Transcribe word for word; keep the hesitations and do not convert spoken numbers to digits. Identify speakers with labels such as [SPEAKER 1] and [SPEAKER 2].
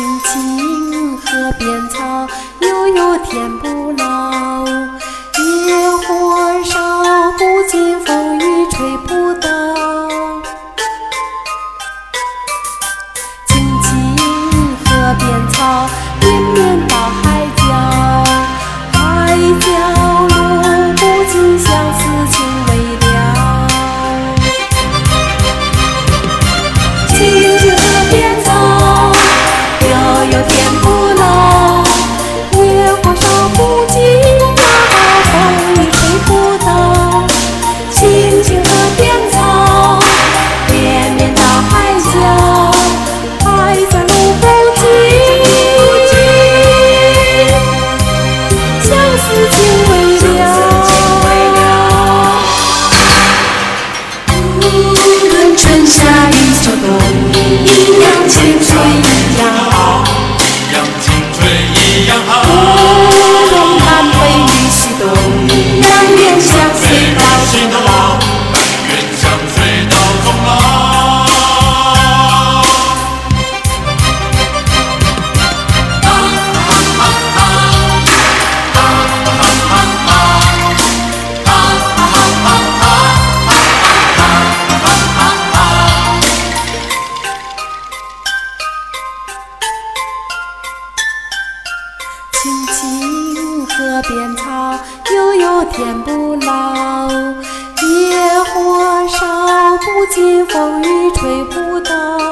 [SPEAKER 1] 青青河边草，悠悠天不老。野火烧不尽，风雨吹不倒。青青河边草，绵绵到海角。海角路不尽，相思情未了。青青河边草，悠悠天不老。野火烧不尽，风雨吹不倒。青青河边草，绵绵到海角。海角路不尽，相思情未了。无论春夏与秋冬，一样青春一样好。
[SPEAKER 2] 一样青春一样好。
[SPEAKER 1] 不论南北与西东，但愿相随到终老。
[SPEAKER 2] 但愿相随到终老。
[SPEAKER 1] 青青河边草，悠悠天不老。野火烧不尽，风雨吹不倒。